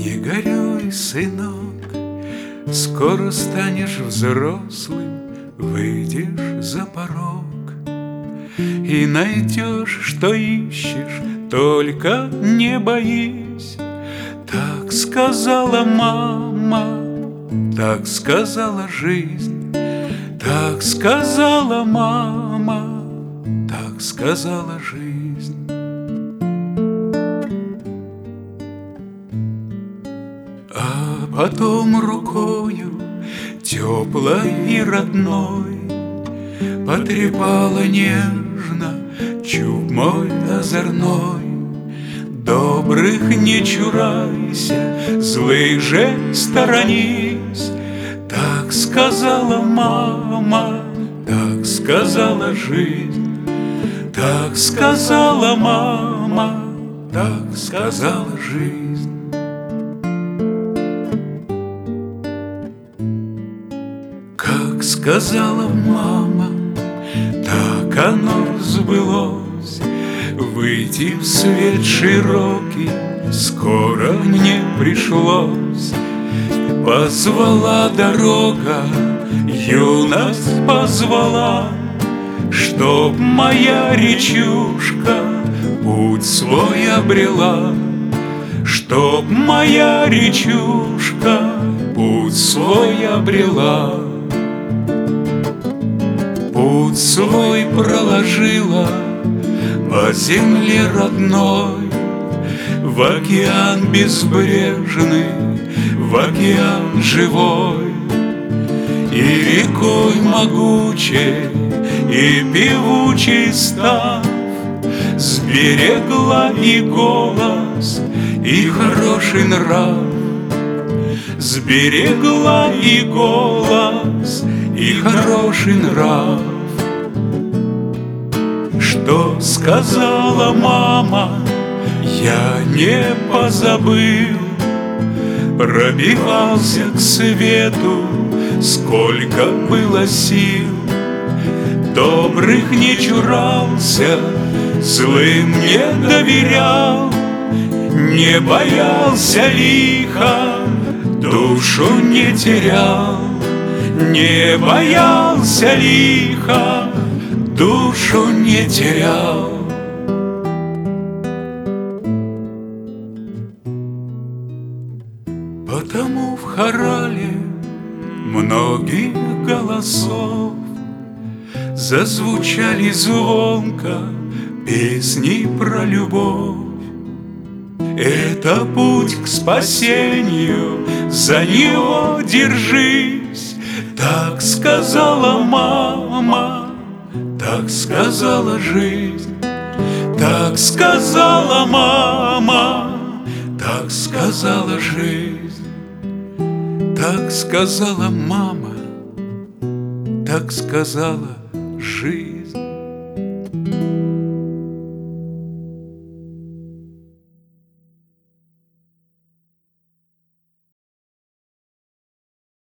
Не горюй, сынок, скоро станешь взрослым, выйдешь за порог и найдешь, что ищешь, только не боись. Так сказала мама, так сказала жизнь, так сказала мама, так сказала жизнь. А потом рукою теплой и родной потрепала нежно чуб мой озорной. Добрых не чурайся, злых же сторонись. Так сказала мама, так сказала жизнь, так сказала мама, так сказала жизнь. Как сказала мама, так оно сбылось. Выйти в свет широкий скоро мне пришлось. Позвала дорога, юность позвала, чтоб моя речушка путь свой обрела, чтоб моя речушка путь свой обрела. Путь свой проложила по земле родной, в океан безбрежный, в океан живой. И рекой могучей, и певучей став, сберегла и голос, и хороший нрав. Сберегла и голос, и хороший нрав. Что сказала мама, я не позабыл. Пробивался к свету, сколько было сил. Добрых не чурался, злым не доверял, не боялся лиха, душу не терял. Не боялся лиха, душу не терял. Потому в хорале многих голосов зазвучали звонко песни про любовь. Это путь к спасению, за него держись. Так сказала мама, так сказала жизнь, так сказала мама, так сказала жизнь. Так сказала мама, так сказала жизнь.